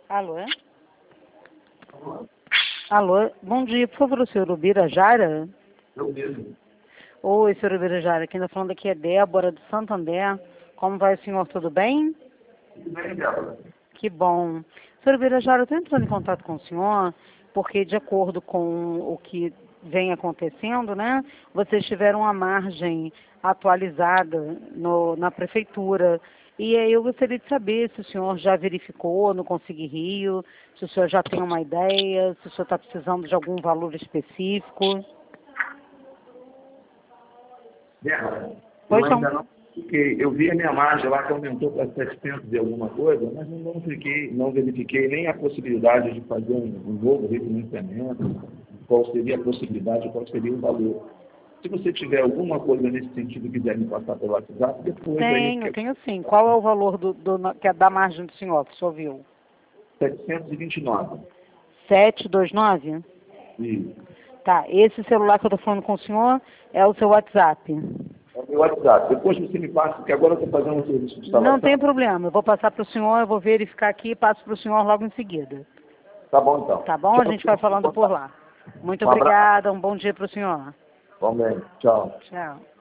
Alô? Alô? Bom dia, por favor, o senhor Ubirajara? Eu mesmo. Oi, senhor Ubirajara, quem está falando aqui é Débora, do Santander. Como vai o senhor, tudo bem? Tudo bem, Débora? Que bom. Senhor Ubirajara, eu estou entrando em contato com o senhor, porque de acordo com o que vem acontecendo, né, vocês tiveram uma margem atualizada na prefeitura. E aí eu gostaria de saber se o senhor já verificou no Consigue Rio, se o senhor já tem uma ideia, se o senhor está precisando de algum valor específico. Débora, Pois eu não. ainda não fiquei. Eu vi a minha margem lá que aumentou para 700 e alguma coisa, mas não verifiquei nem a possibilidade de fazer um novo refinanciamento, qual seria a possibilidade, qual seria o valor. Se você tiver alguma coisa nesse sentido e quiser me passar pelo WhatsApp, depois Tenho sim. Qual é o valor que é da margem do senhor, que o senhor viu? 729. 729? Isso. Tá, esse celular que eu estou falando com o senhor é o seu WhatsApp. É o meu WhatsApp. Depois você me passa, porque agora eu estou fazendo um serviço de instalação. Não tem problema, eu vou passar para o senhor, eu vou verificar aqui e passo para o senhor logo em seguida. Tá bom, então. Tá bom? A gente vai falando por lá. Muito Um abraço. obrigada, um bom dia para o senhor. Bom bem. Tchau. Tchau.